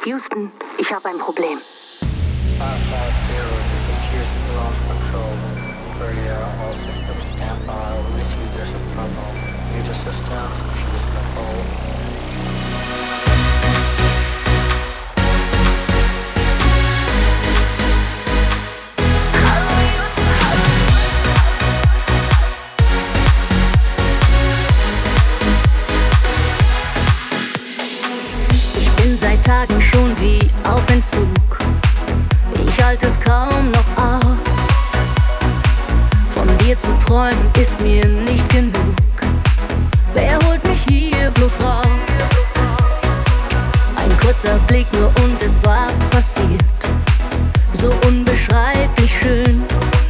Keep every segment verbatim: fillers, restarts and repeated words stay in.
Houston, ich habe ein Problem. Ich bin seit Tagen schon wie auf Entzug. Ich halte es kaum noch aus. Von dir zu träumen ist mir nicht genug. Wer holt mich hier bloß raus? Ein kurzer Blick nur und es war passiert. So unbeschreiblich schön.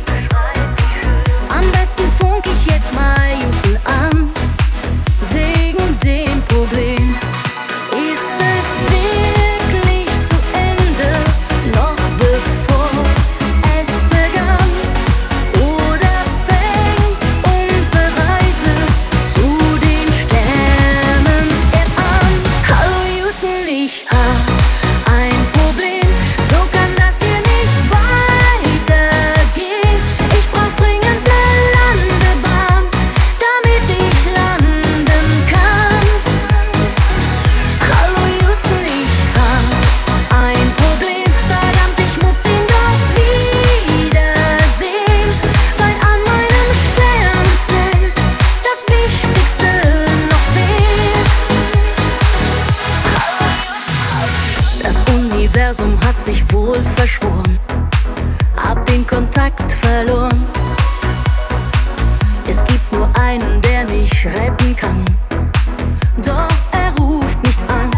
Am besten funk ich jetzt mal Houston an. Wegen dem Problem. Ist es wirklich zu Ende, noch bevor es begann? Oder fängt unsere Reise zu den Sternen erst an? Hallo Houston, ich hab ein Problem, so kann das hier nicht weitergehen. Ich brauch dringend eine Landebahn, damit ich landen kann. Hallo Houston, ich hab ein Problem, verdammt, ich muss ihn doch wiedersehen, weil an meinem Sternzelt das Wichtigste noch fehlt. Das Universum hat sich wohl verschworen, hab den Kontakt verloren. Es gibt nur einen, der mich retten kann, doch er ruft nicht an.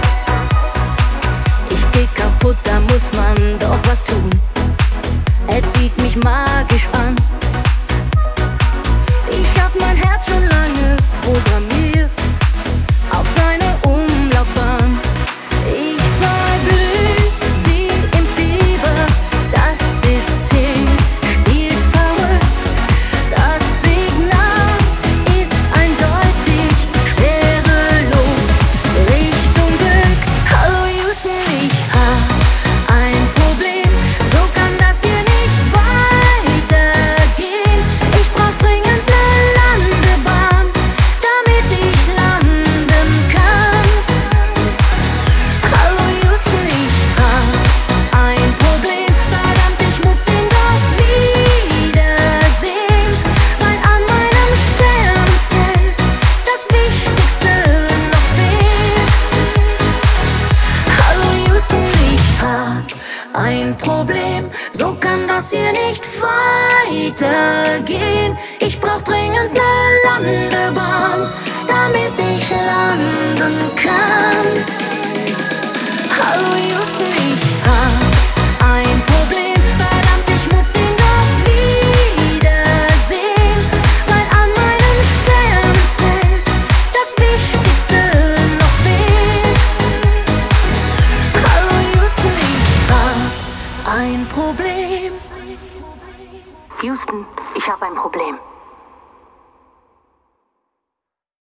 Ich geh kaputt, da muss man doch was tun. Er zieht mich magisch an. Ich hab mein Herz schon lange programmiert auf seine Umlaufbahn. Ich verglüh wie im Fieber, das System spielt verrückt. Das Signal ist eindeutig, schwerelos, Richtung Glück. Hallo Houston, ich hab ein Problem, so kann das hier nicht weitergehen. Ich brauch dringend eine Landebahn, damit ich landen kann. Hallo Houston, ich hab ein Problem, verdammt, ich muss ihn doch wiedersehen, weil an meinem Sternzelt das Wichtigste noch fehlt. Hallo Houston, ich hab ein Problem, so kann das hier nicht weitergehen. Ich brauch dringend eine Landebahn, damit ich landen kann. Hallo Houston, ich hab ein Problem, verdammt, ich muss ihn doch wiedersehen, weil an meinem Sternzelt das Wichtigste noch fehlt. Hallo Houston, ich hab ein Problem. Houston, ich habe ein Problem.